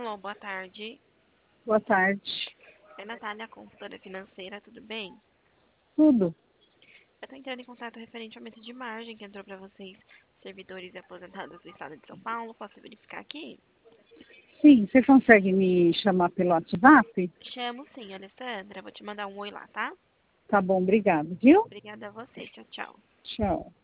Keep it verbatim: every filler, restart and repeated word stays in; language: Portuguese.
Alô, boa tarde. Boa tarde. É Natália, consultora financeira, tudo bem? Tudo? Eu estou entrando em contato referente ao aumento de margem que entrou para vocês, servidores e aposentados do estado de São Paulo. Posso verificar aqui? Sim, você consegue me chamar pelo WhatsApp? Chamo sim, Alessandra. Vou te mandar um oi lá, tá? Tá bom, obrigado, viu? Obrigada a você. Tchau, tchau. Tchau.